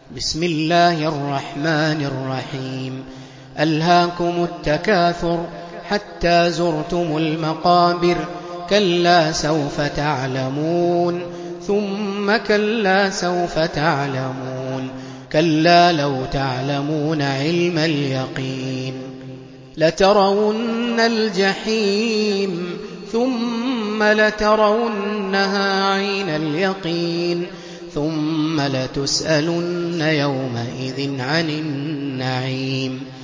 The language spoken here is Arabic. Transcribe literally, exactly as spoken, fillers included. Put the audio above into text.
بسم الله الرحمن الرحيم. ألهاكم التكاثر حتى زرتم المقابر، كلا سوف تعلمون ثم كلا سوف تعلمون، كلا لو تعلمون علم اليقين لترون الجحيم ثم لترونها عين اليقين ثم لتسألن يومئذ عن النعيم